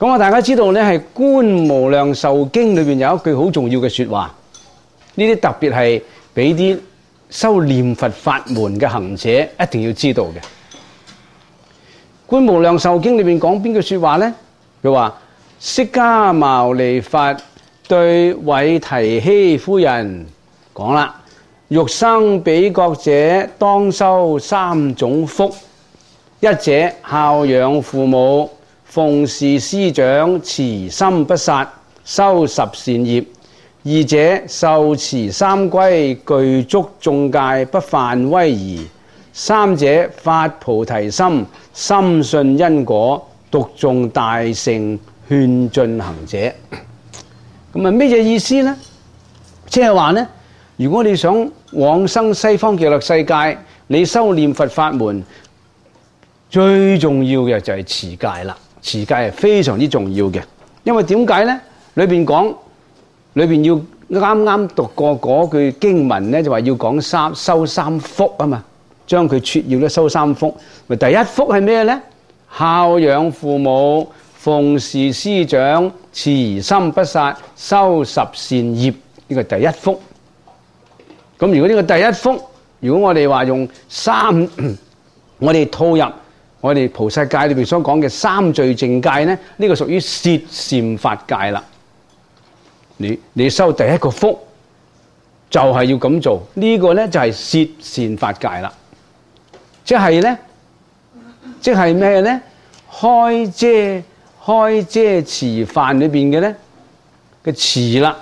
咁啊，大家知道咧，係《觀無量壽經》裏邊有一句好重要嘅説話，呢啲特別係俾啲修念佛法門嘅行者一定要知道嘅。《觀無量壽經》裏邊講邊句説話咧？佢話：釋迦牟尼佛對韋提希夫人講啦，欲生彼國者，當修三種福：一者孝養父母，奉事師長，慈心不殺，修十善業；二者受持三歸，具足眾戒，不犯威儀；三者發菩提心，深信因果，讀誦大乘，勸進行者。咁啊，咩嘢意思呢？即係話呢，如果你想往生西方極樂世界，你修念佛法門，最重要嘅就係持戒啦。持戒係非常之重要嘅，因為點解呢？裏邊講，裏邊要啱啱讀過嗰句經文呢，就話要講修三福啊嘛，將佢撮要咧修三福。咪第一福係咩呢？孝養父母，奉事師長，慈心不殺，修十善業，呢個第一福。咁如果呢個第一福，如果我哋話用我哋套入我哋菩薩戒裏邊所講嘅三聚淨戒呢，呢個屬於攝善法戒啦。你修第一個福就係要咁做，呢個呢就係攝善法戒啦。即係呢，即係咩呢？開遮持犯裏邊嘅呢嘅持啦，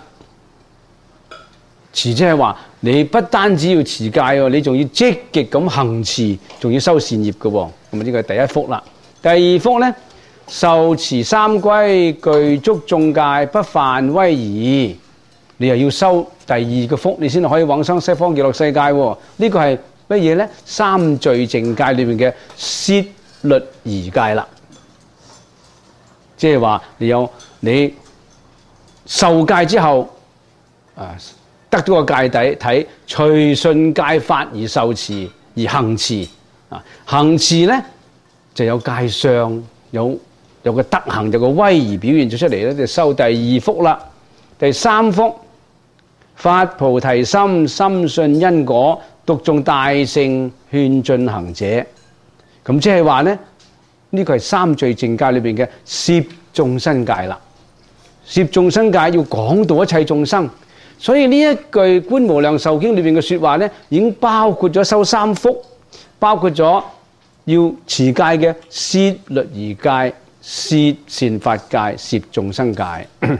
持即係話你不單止要持戒喎，你仲要積極咁行持，仲要修善業嘅喎。咁啊，呢個係第一福啦。第二福呢，受持三歸，具足眾戒，不犯威儀。你又要修第二個福，你先可以往生西方極樂世界喎。呢個係乜嘢呢？三聚淨戒裏面嘅攝律儀戒啦。即係話你受戒之後，得到個戒底睇，隨順戒法而受持而行持。行持呢就有戒相，有個德行，有個威儀表現咗出嚟咧，就修第二福啦。第三福，發菩提心，深信因果，讀誦大乘，勸進行者。咁即係話呢，呢個係三聚淨戒裏邊嘅攝眾生戒啦。攝眾生戒要廣度一切眾生，所以呢一句《觀無量壽經》裏邊嘅說話呢，已經包括咗修三福，包括咗要持戒嘅攝律儀戒、攝善法戒、攝眾生戒。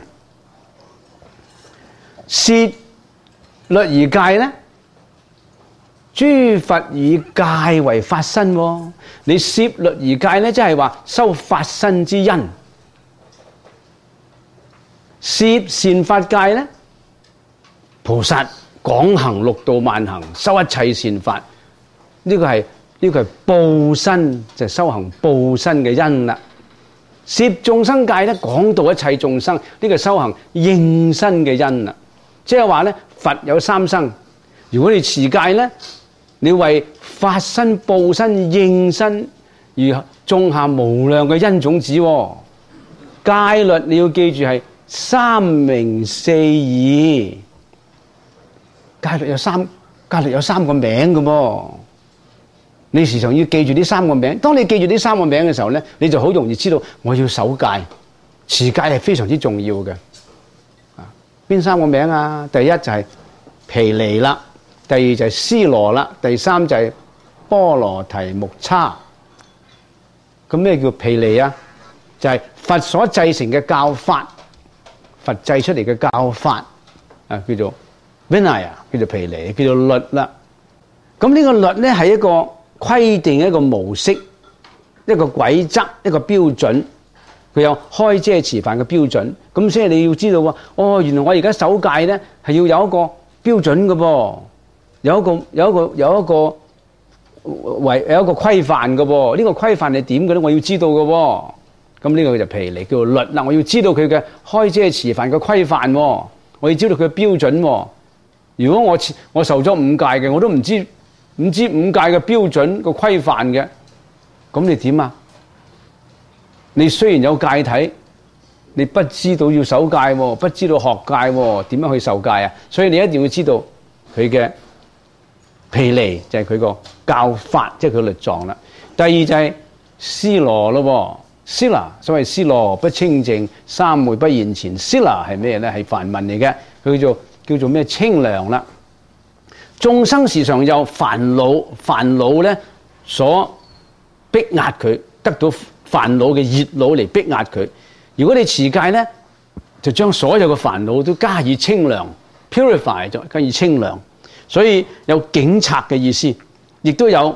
攝律儀戒呢，諸佛以戒為法身喎。你攝律儀戒呢，即係話修法身之因。攝善法戒呢，菩薩廣行六度萬行，修一切善法。呢個係報身，就係修行報身嘅因啦。攝眾生戒呢，廣度一切眾生，呢個修行應身嘅因啦。即係話呢，佛有三生，如果你持戒呢，你為法身、報身、應身而種下無量嘅因種子。戒律你要記住係三明四義，戒律有三個名嘅噃。你時常要記住呢三個名。當你記住呢三個名嘅時候呢，你就好容易知道我要守戒。持戒係非常之重要嘅。邊三個名啊？第一就係毗尼啦，第二就係尸羅啦，第三就係波羅提木叉。咁咩叫毗尼啊？就係佛所製成嘅教法，佛製出嚟嘅教法叫做 Vinaya， 叫做毗尼，叫做律啦。咁呢個律呢，係一個規定，一個模式，一個規則，一個標準。佢有開遮持犯嘅標準。咁所以你要知道喎，原來我而家守戒呢，係要有一個標準嘅噃，有一個規範嘅噃。呢個規範係點嘅咧？我要知道嘅喎。咁呢個就毗尼，叫做律啦。我要知道佢嘅開遮持犯嘅規範，我要知道佢嘅標準。如果我受咗五戒嘅，我都唔知五戒嘅標準個規範嘅，咁你點啊？你雖然有戒體， 你不知道要守戒喎，不知道學戒喎，點樣去受戒啊？所以你一定要知道佢嘅毗尼，就係佢個教法，即係佢律狀啦。第二就係尸羅咯喎，Sila，所謂尸羅不清淨，三昧不現前。Sila 係咩咧？係梵文嚟嘅，佢叫做咩？清涼啦。眾生時常有煩惱咧所逼壓佢，得到煩惱嘅熱惱嚟逼壓佢。如果你持戒咧，就將所有嘅煩惱都加以清涼 ，purify 咗，加以清涼。所以有警察嘅意思，亦都有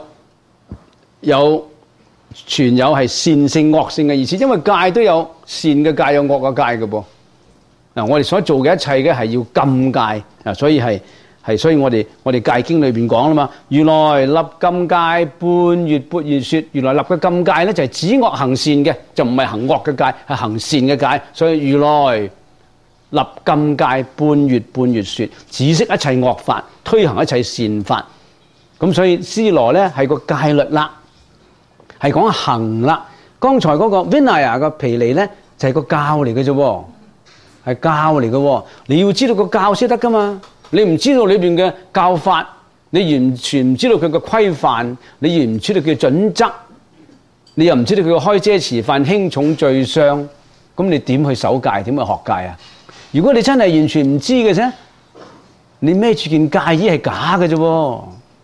存有係善性惡性嘅意思。因為戒都有善嘅戒，有惡嘅戒嘅噃。嗱，我哋所做嘅一切嘅係要禁戒啊，所以我哋戒經裏邊講啦嘛，如來立禁戒，半月缽願說。如來立嘅禁戒咧就係止惡行善嘅，就唔係行惡嘅戒，係行善嘅戒。所以如來立禁戒，半月說，止息一切惡法，推行一切善法。咁所以尸羅咧係個戒律啦，係講行啦。剛才嗰個 Vinaya 嘅毗尼咧就係個教嚟嘅啫喎，係教嚟嘅喎。你要知道個教先得噶嘛。你唔知道裏邊嘅教法，你完全唔知道佢嘅規範，你完唔知道佢嘅準則，你又唔知道佢嘅開遮持犯輕重罪相，咁你點去守戒？點去學戒啊？如果你真係完全唔知嘅啫，你孭住件戒衣係假嘅啫喎。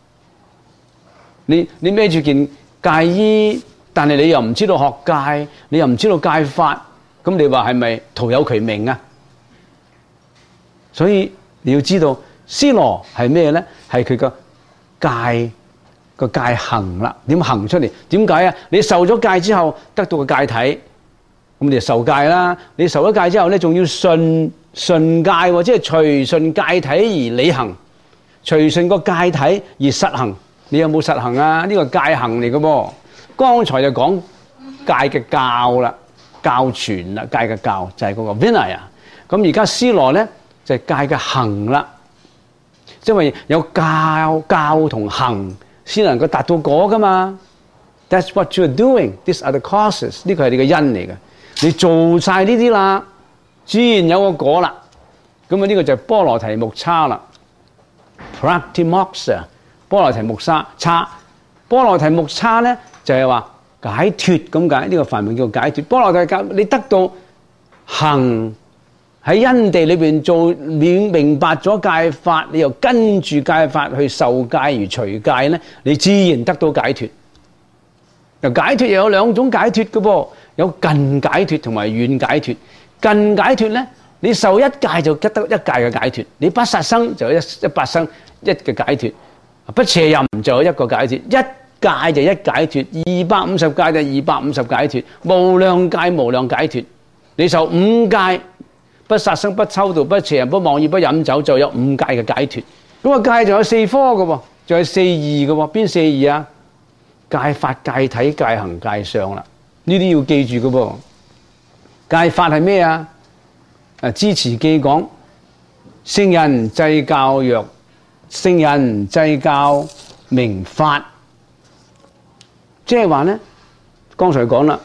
你孭住件戒衣，但係你又唔知道學戒，你又唔知道戒法，咁你話係咪徒有其名啊？所以你要知道尸羅係咩咧？係佢個戒行啦，點行出嚟？點解啊？你受咗戒之後得到個戒體，咁你就受戒啦。你受咗戒之後咧，仲要順戒喎，即係隨順戒體而履行，隨順個戒體而實行。你有冇實行啊？呢個戒行嚟嘅噃。剛才就講戒嘅教啦，教傳啦，戒嘅教就係嗰個 Vinaya。咁而家尸羅咧，就係戒嘅行啦，因為有教同行先能夠達到果噶嘛。That's what you're doing. These are the causes. 呢個係你嘅因嚟嘅。你做晒呢啲啦，自然有個果啦。咁啊，呢個就係波羅提木叉啦。Pratimoksha， 波羅提木叉。波羅提木叉咧就係話解脫咁解。呢個梵文叫解脫。波羅提教你得到行。喺因地裏邊做明白咗戒法，你又跟住戒法去受戒而除戒咧，你自然得到解脫。解脫又有兩種解脫嘅噃，有近解脫同埋遠解脫。近解脫咧，你受一戒就得一戒嘅解脫，你不殺生就有一百生一嘅解脫，不邪淫就有一個解脫，一戒就一解脫，250戒就250解脫，無量戒無量解脫。你受5戒。不殺生、不偷盜、不邪淫、不妄語、不飲酒，就有5戒嘅解脫。咁啊，戒仲有4科嘅喎，仲有4義嘅喎。邊4義啊？戒法、戒體、戒行、戒相啦。呢啲要記住嘅噃。戒法係咩啊？支持記講，聖人制教曰，聖人制教名法，即係話咧，剛才講啦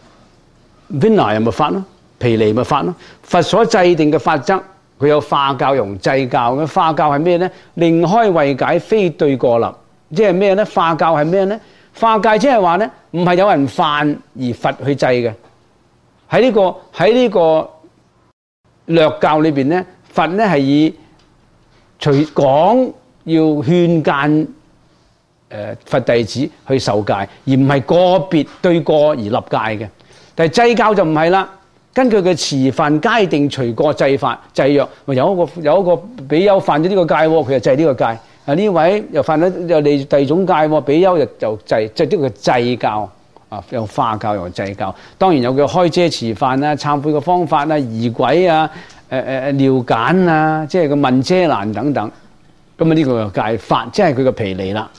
，Vinaya 咪法咯。毗尼咪法咯，佛所制定嘅法則，佢有化教同制教嘅。化教係咩咧？令開慧解，非對過立。即係咩咧？化教係咩咧？化戒即係話咧，唔係有人犯而佛去制嘅。喺呢個略教裏邊咧，佛咧係以隨講要勸諫佛弟子去受戒，而唔係個別對過而立戒嘅。但係制教就唔係啦。根據佢持犯皆定隨過制法制約，有一個比丘犯咗呢個戒，佢就制呢個戒。呢位又犯咗又第二種戒，比丘就制，即係呢個制教啊，有化教又制教。當然有佢開遮持犯啊、懺悔嘅方法啊、儀軌啊、尿簡啊，即係個問遮難等等。咁啊，呢個戒法即係佢嘅毗尼啦。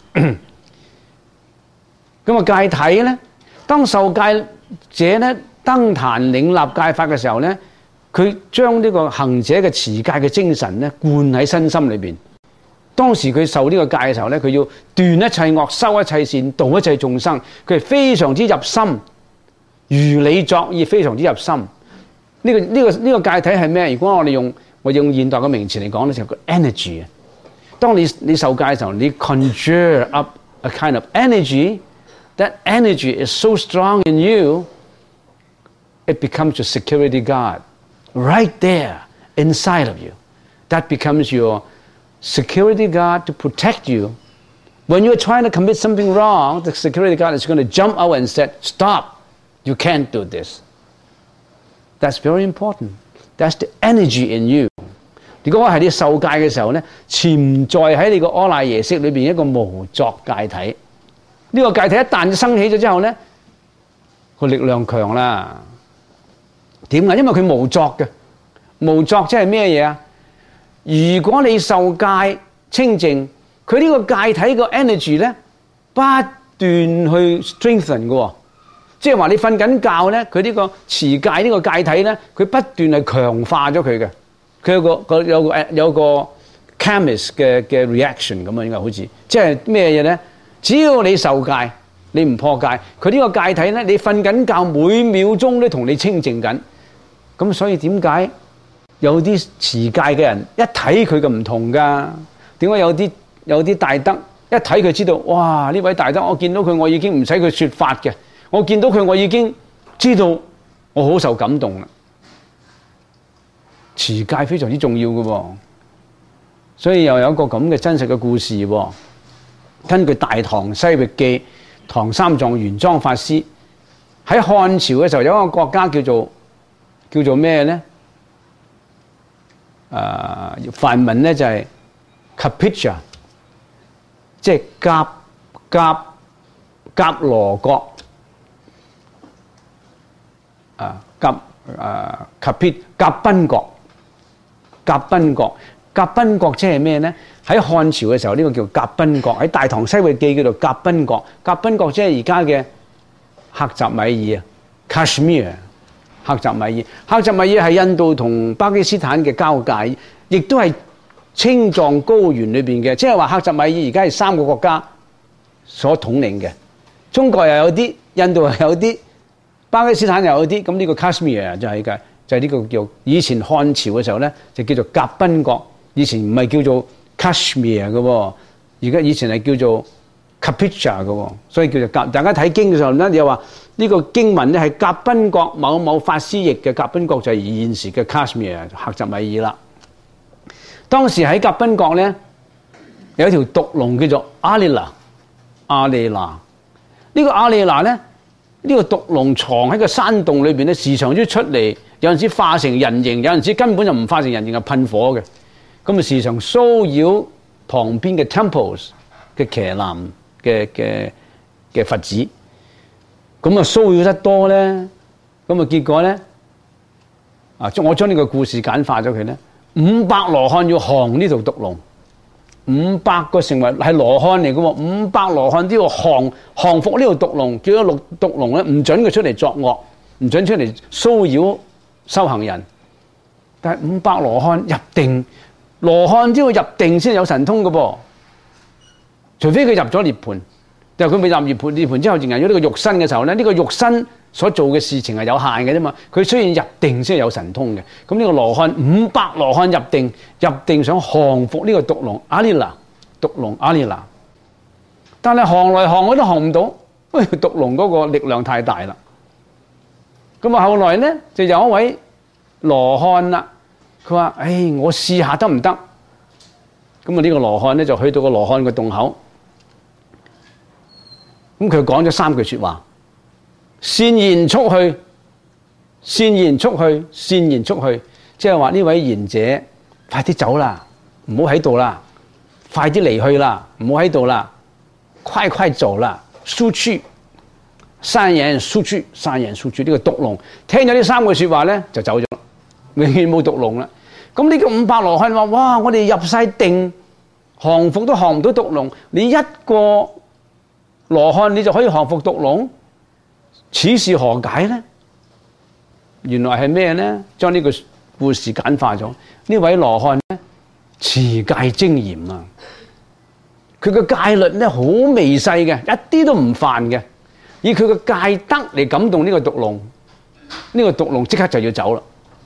咁啊，戒體咧，當受戒者咧登壇領立戒法嘅時候咧，佢將呢個行者嘅持戒嘅精神咧灌喺身心裏邊。當時佢受呢個戒嘅時候咧，佢要斷一切惡、修一切善、度一切眾生，佢係非常之入心，如理作意，非常之入心。 呢個戒體係咩？如果我用現代嘅名詞嚟講咧，就係個 energy 啊。當你受戒嘅時候，你 conjure up a kind of energy. That energy is so strong in you, it becomes your security guard right there inside of you. That becomes your security guard to protect you. When you're trying to commit something wrong, the security guard is going to jump out and say, "Stop! You can't do this." That's very important. That's the energy in you. 如果係你受戒嘅時候咧，潛在喺你個阿賴耶識裏邊一個無作戒體。呢個戒體一旦升起咗之後咧，個力量強啦。點解？因為佢無作嘅，無作即係咩嘢啊？如果你受戒清淨，佢呢個戒體個 energy 咧不斷去 strengthen 嘅喎，即係話你瞓緊覺咧，佢呢個持戒呢個戒體咧，佢不斷係強化咗佢嘅。佢有個 chemist 嘅 reaction 咁啊，應該好似即係咩嘢咧？只要你受戒，你唔破戒，佢呢個戒體咧，你瞓緊覺每秒鐘都同你清淨緊。咁所以點解有啲持戒嘅人一睇佢嘅唔同㗎？點解有啲大德一睇佢知道，哇！呢位大德我見到佢，我已經唔使佢説法嘅，我見到佢我已經知道我好受感動啦。持戒非常之重要嘅喎，所以又有一個咁嘅真實嘅故事喎。根據《大唐西域記》，唐三藏玄奘法師喺漢朝嘅時候，有一個國家叫做咩咧？梵文咧就係 Kapija， 即係甲羅國甲賓國。甲賓國即係咩咧？喺漢朝嘅時候，呢個叫甲賓國；喺《大唐西域記》叫做甲賓國。甲賓國即係而家嘅克什米爾啊 ，Kashmir。克什米爾係印度同巴基斯坦嘅交界，亦都係青藏高原裏邊嘅，即係話克什米爾而家係3個國家所統領嘅。中國又有啲，印度又有啲，巴基斯坦又有啲。咁呢個 Kashmir 就係嘅。就係呢個叫以前漢朝嘅時候咧，就叫做甲賓國。以前唔係叫做 Kashmir 嘅喎，而家以前係叫做 Kapija 嘅喎，所以叫做甲。大家睇經嘅時候咧，你又話呢個經文咧係甲賓國某某法師譯嘅，甲賓國就係現時嘅 Kashmir 克什米爾啦。當時喺甲賓國咧有一條毒龍叫做阿里娜。呢個阿里娜咧，呢個毒龍藏喺個山洞裏邊咧，時常都出嚟。有陣時化成人形，有陣時根本就唔化成人形，係噴火嘅。咁啊，時常騷擾旁邊嘅 temples 嘅騎男嘅佛子。咁啊，騷擾得多咧，咁啊，結果咧我將呢個故事簡化咗佢咧，500羅漢要降呢條毒龍，500個成為係羅漢嚟嘅喎，500羅漢都要降服呢條毒龍，叫咗毒龍咧唔準佢出嚟作惡，唔準出嚟騷擾修行人。但係500羅漢入定，羅漢只要入定先有神通嘅噃，除非佢入咗涅槃。但係佢未入涅槃之後，仍然有呢個肉身嘅時候咧，呢個肉身所做嘅事情係有限嘅啫嘛。佢雖然入定先有神通嘅，咁呢個羅漢500羅漢入定想降服呢個毒龍阿里娜，毒龍阿里娜，但係降來降去都降唔到，因為毒龍嗰個力量太大啦。咁啊，後來咧就有一位羅漢啦，佢話：我試下得唔得？咁啊，呢個羅漢咧就去到個羅漢嘅洞口，咁佢講咗3句說話：善言速去，善言速去，善言速去。即係話呢位賢者，快啲走啦，唔好喺度啦，快啲離去啦，唔好喺度啦，快走啦，速去。善言速去，善言速去。呢個毒龍聽咗呢3句說話咧，就走咗，永遠冇毒龍啦。咁呢個500羅漢話：哇！我哋入晒定，降服都降唔到毒龍，你一個羅漢你就可以降服毒龍，此事何解呢？原來係咩呢？將呢個故事簡化咗。呢位羅漢咧持戒精嚴啊，佢嘅戒律咧好微細嘅，一啲都唔犯嘅。以佢嘅戒德嚟感動呢個毒龍，呢個毒龍即刻就要走啦。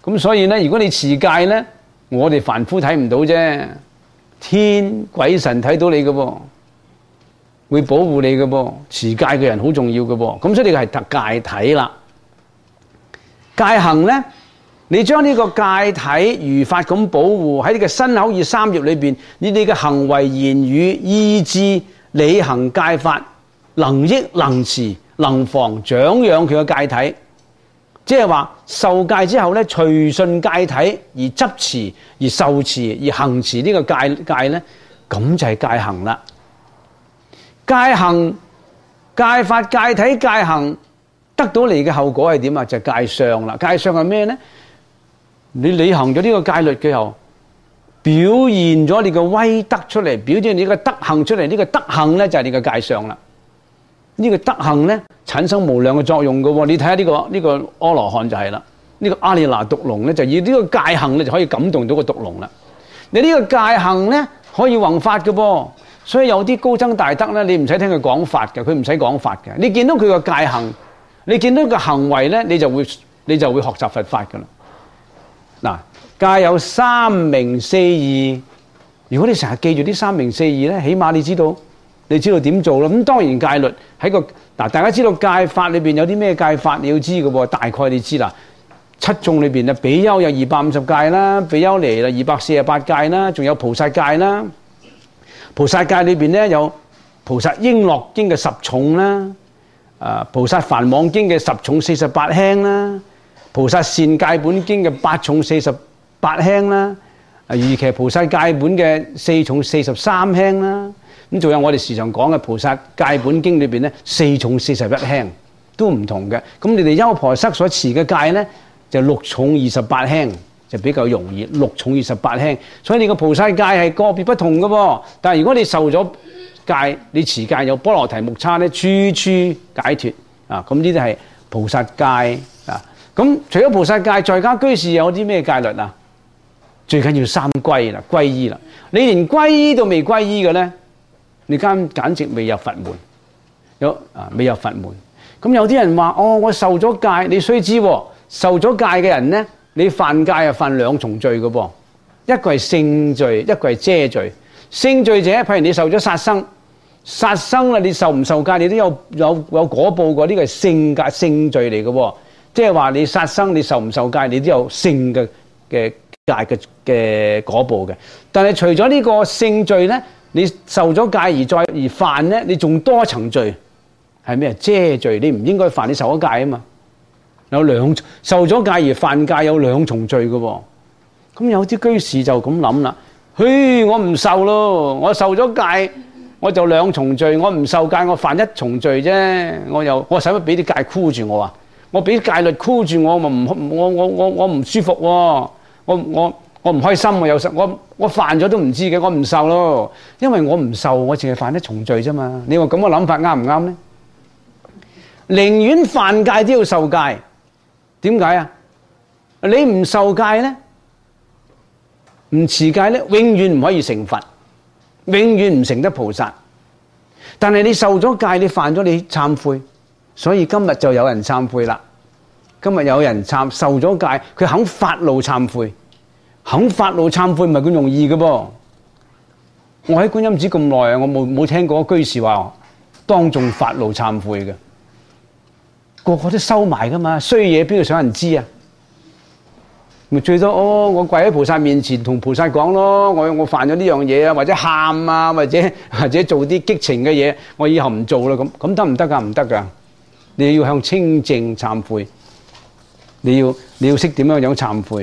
咁所以咧，如果你持戒咧，我哋凡夫睇唔到啫，天鬼神睇到你嘅噃，會保護你嘅噃。持戒嘅人好重要嘅噃。咁所以你係戒體啦。戒行咧，你將呢個戒體如法咁保護喺你嘅身口意三業裏邊，你哋嘅行為言語意志履行戒法，能益能持能防長養佢嘅戒體。即係話受戒之後咧，隨順戒體而執持而受持而行持呢個戒咧，咁就係戒行啦。戒行、戒法、戒體、戒行得到嚟嘅後果係點啊？就係戒相啦。戒相係咩咧？你履行咗呢個戒律嘅後，表現咗你嘅威德出嚟，表現你嘅德行出嚟。呢個德行咧就係你嘅戒相啦。呢個德行咧產生無量嘅作用嘅喎。你睇下呢個阿羅漢就係啦。呢個阿里那毒龍咧就以呢個戒行咧就可以感動到個毒龍啦。你呢個戒行咧可以弘法嘅噃。所以有啲高僧大德咧，你唔使聽佢講法嘅，佢唔使講法嘅。你見到佢個戒行，你見到個行為咧，你就會學習佛法噶啦。嗱，戒有三明四義。如果你成日記住啲三明四義咧，起碼你知道點做啦。咁當然戒律喺個大家知道戒法裏邊有啲咩戒法，你要知嘅喎。大概你知啦。七眾裏邊啊，比丘有250戒啦，比丘尼啦248戒啦，仲有菩薩戒啦。菩薩戒裏邊咧有菩薩瓔珞經嘅10重啦，菩薩梵網經嘅10重48輕啦，菩薩善戒本經嘅8重48輕啦，瑜伽菩薩戒本嘅4重43輕啦，咁仲有我哋時常講嘅菩薩戒本經裏邊咧4重41輕，都唔同嘅。咁你哋優婆塞所持嘅戒咧就6重28輕。就比較容易6重28輕，所以你個菩薩戒係個別不同嘅噃。但係如果你受咗戒，你持戒有波羅提木叉咧，處處解脫啊！咁呢啲係菩薩戒啊。咁除咗菩薩戒，在家居士有啲咩戒律啊？最緊要三歸啦，歸依啦。你連歸依都未歸依嘅咧，你簡直未入佛門，未入佛門。咁有啲人話：我受咗戒，你須知喎，受咗戒嘅人咧。你犯戒啊，犯2重罪嘅噃，一個係性罪，一個係遮罪。性罪者，譬如你受咗殺生，殺生啦，你受唔受戒，你都有果報嘅。呢個係性罪嚟嘅喎，即係話你殺生，你受唔受戒，你都有性嘅戒嘅果報嘅。但係除咗呢個性罪咧，你受咗戒而犯咧，你仲多層罪，係咩？遮罪，你唔應該犯，你受咗戒啊嘛。受咗戒而犯戒有2重罪嘅喎。咁有啲居士就咁諗啦，我唔受咯，我受咗戒我就2重罪，我唔受戒我犯1重罪啫，我使乜俾啲戒箍住我啊？我俾戒律箍住我，我唔舒服喎，我唔開心喎，我犯咗都唔知嘅，我唔受咯，因為我唔受，我淨係犯1重罪啫嘛。你話咁嘅諗法啱唔啱咧？寧願犯戒都要受戒。點解啊？你唔受戒咧，唔持戒咧，永遠唔可以成佛，永遠唔成得菩薩。但係你受咗戒，你犯咗，你懺悔，所以今日就有人懺悔啦。今日有人受咗戒，佢肯發怒懺悔，肯發怒懺悔唔係咁容易嘅噃。我喺觀音寺咁耐啊，我冇聽過居士話當眾發怒懺悔嘅。個個都收埋噶嘛，衰嘢邊度想人知啊？咪最多我跪喺菩薩面前同菩薩講咯，我犯咗呢樣嘢啊，或者喊啊，或者做啲激情嘅嘢，我以後唔做啦。咁得唔得噶？唔得噶，你要向清淨懺悔，你要識點樣懺悔。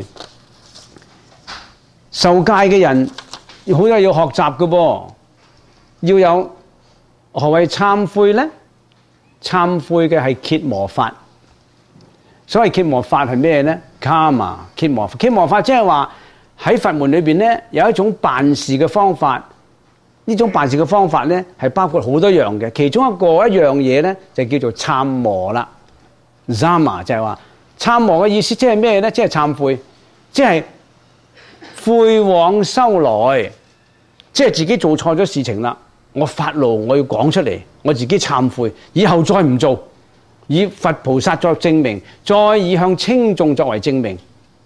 受戒嘅人好多要學習嘅噃，要有何謂懺悔咧？懺悔嘅係羯磨法。所謂羯磨法係咩咧？卡嘛，羯磨法即係話喺佛門裏邊咧有一種辦事嘅方法。呢種辦事嘅方法咧係包括好多樣嘅，其中一樣嘢咧就叫做懺磨啦。Zama 就係話懺磨嘅意思即係咩咧？即係懺悔，即係悔往修來，即係自己做錯咗事情啦。我發怒，我要講出嚟，我自己懺悔，以後再唔做，以佛菩薩作證明，再以向輕重作為證明。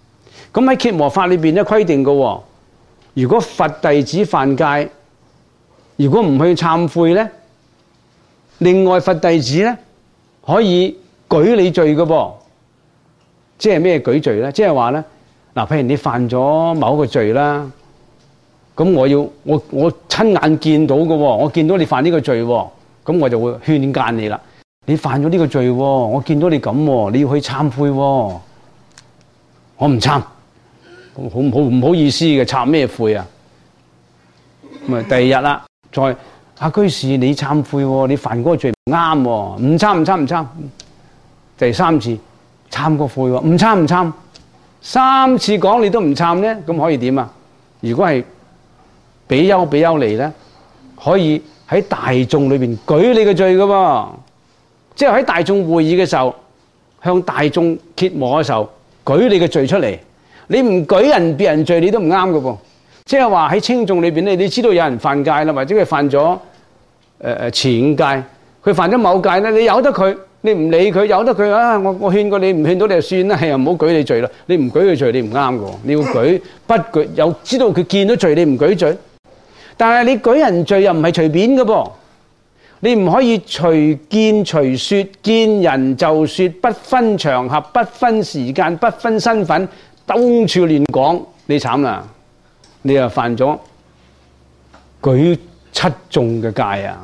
咁喺羯磨法裏邊咧規定嘅喎，如果罰弟子犯戒，如果唔去懺悔咧，另外罰弟子咧可以舉你罪嘅噃。即係咩舉罪咧？即係話咧，嗱，譬如你犯咗某一個罪啦，咁我親眼見到嘅喎，我見到你犯呢個罪喎，咁我就會勸諫你啦。你犯咗呢個罪喎，我見到你咁喎，你要去懺悔喎。我唔懺，唔好意思嘅，懺咩悔啊？咁啊，第二日啦，再阿居士你懺悔喎，你犯嗰個罪唔啱喎，唔懺。第三次懺個悔喎，唔懺。三次講你都唔懺咧，咁可以點啊？如果係比丘尼咧，可以喺大眾裏邊舉你嘅罪嘅喎，即係喺大眾會議嘅時候，向大眾揭磨嘅時候，舉你嘅罪出嚟。你唔舉別人罪，你都唔啱嘅噃。即係話喺輕重裏邊咧，你知道有人犯戒啦，或者佢犯咗前5戒，佢犯咗某戒咧，你由得佢。你唔理佢，由得佢啊！我勸過你，唔勸到你就算啦，係啊，唔好舉你罪啦。你唔舉佢罪，你唔啱嘅。你要舉不舉，有知道佢見到罪，你唔舉罪。但係你舉人罪又唔係隨便嘅噃，你唔可以隨見隨說，見人就說，不分場合、不分時間、不分身份，到處亂講，你慘啦！你又犯咗舉7眾嘅戒啊！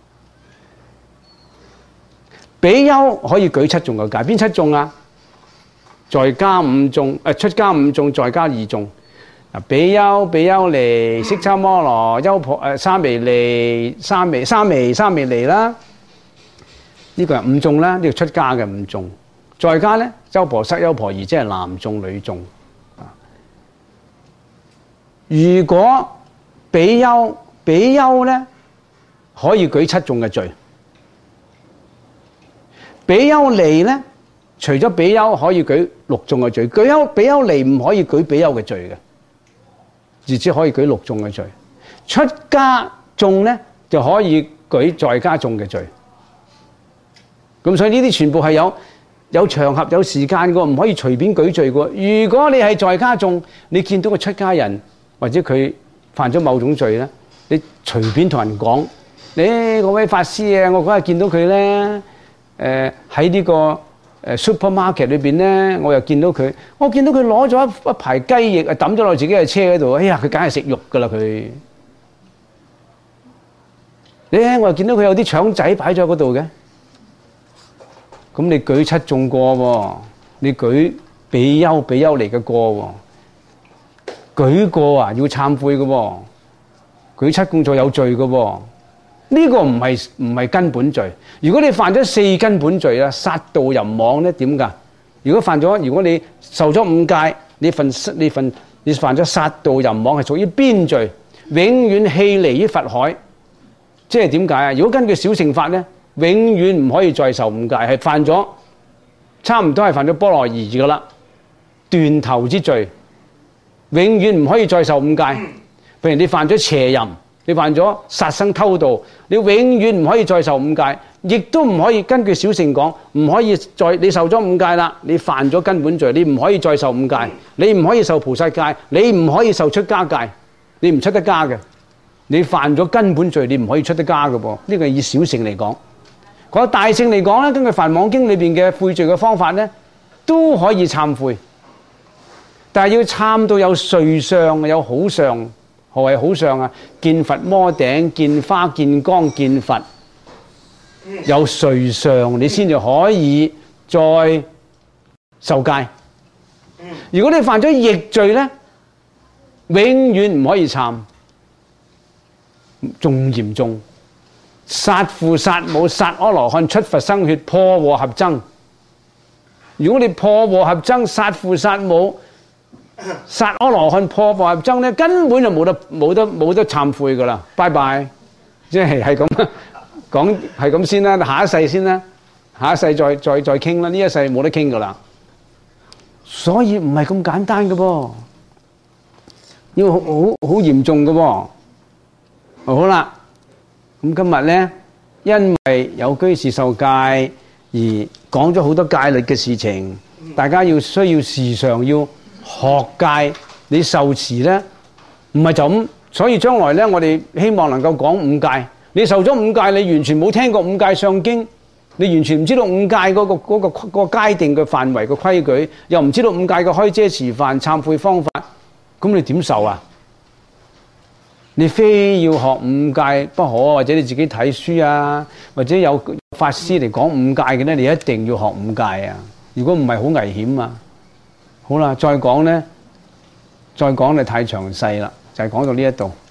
比丘可以舉7眾嘅戒，邊7眾啊？在家5眾，出家5眾，在家2眾。比丘、比丘尼、悉叉摩羅、優婆沙彌尼、沙彌尼啦。呢個係5眾啦，呢個出家嘅5眾。在家咧，優婆塞、優婆夷，即係男眾、女眾。如果比丘咧可以舉7眾嘅罪。比丘尼咧，除咗比丘可以舉6眾嘅罪，比丘尼唔可以舉比丘嘅罪嘅，而只可以舉6眾嘅罪。出家眾咧就可以舉在家眾嘅罪。咁所以呢啲全部係有場合、有時間嘅，唔可以隨便舉罪嘅。如果你係在家眾，你見到個出家人或者佢犯咗某種罪咧，你隨便同人講，你嗰位法師啊，我嗰日見到佢咧。喺呢個supermarket 裏邊咧，我又見到佢，我見到佢攞咗一排雞翼啊，抌咗落自己嘅車嗰度。哎呀，佢梗係食肉噶啦佢。我又見到佢有啲腸仔擺咗喺嗰度嘅。咁你舉7眾過喎，你舉比丘尼嘅過喎，舉過啊要懺悔嘅喎，舉7眾有罪嘅喎。呢個唔係根本罪。如果你犯咗4根本罪啦，殺盜淫妄咧點㗎？如果你受咗5戒，你犯咗殺盜淫妄係屬於邊罪？永遠棄離於佛海。即係點解啊？如果根據小乘法咧，永遠唔可以再受5戒，係犯咗差唔多係犯咗波羅夷㗎啦，斷頭之罪，永遠唔可以再受5戒。譬如你犯咗邪淫。你犯咗殺生偷盜，你永遠唔可以再受5戒，亦都唔可以根據小乘講，唔可以再你受咗5戒啦，你犯咗根本罪，你唔可以再受5戒，你唔可以受菩薩戒，你唔可以受出家戒，你唔出得家嘅，你犯咗根本罪，你唔可以出得家嘅噃。呢個係以小乘嚟講，嗰大乘嚟講咧，根據《梵網經》裏邊嘅悔罪嘅方法咧，都可以懺悔，但係要懺到有瑞相，有好相。何謂好相啊？見佛摩頂，見花，見光，見佛，有瑞相，你先至可以再受戒。如果你犯咗逆罪咧，永遠唔可以懺，仲嚴重，殺父殺母，殺阿羅漢，出佛生血，破和合僧。如果你破和合僧，殺父殺母，殺阿羅漢，破和合僧咧，根本就冇得懺悔噶啦，拜拜，即係咁講，係咁先啦，下一世先啦，下一世再傾啦，呢一世冇得傾噶啦，所以唔係咁簡單噶噃，要好嚴重噶噃。好啦，咁今日咧，因為有居士受戒而講咗好多戒律嘅事情，大家需要時常要學界你受持咧，唔係就咁。所以將來咧，我哋希望能夠講五戒。你受咗五戒，你完全冇聽過五戒上經，你完全唔知道五戒嗰個界定嘅範圍嘅規矩，又唔知道五戒嘅開遮持犯、懺悔方法，咁你點受啊？你非要學五戒不可，或者你自己睇書啊，或者有法師嚟講五戒嘅咧，你一定要學五戒啊！如果唔係好危險啊！好啦，再講咧，太詳細啦，就係講到呢一度。